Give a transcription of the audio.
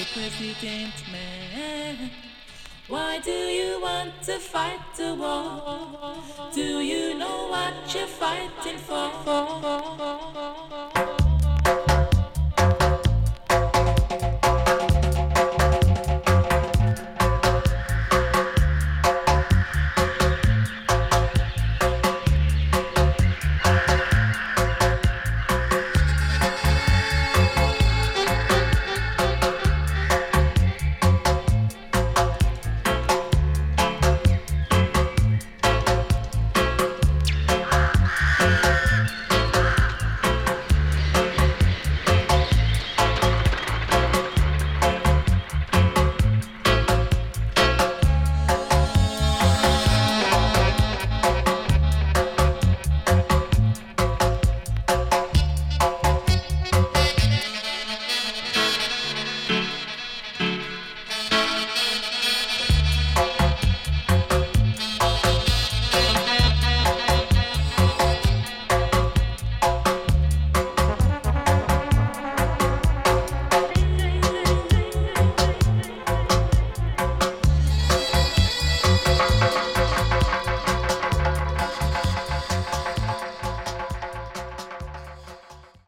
President man. Why do you want to fight the war? Do you know what you're fighting for?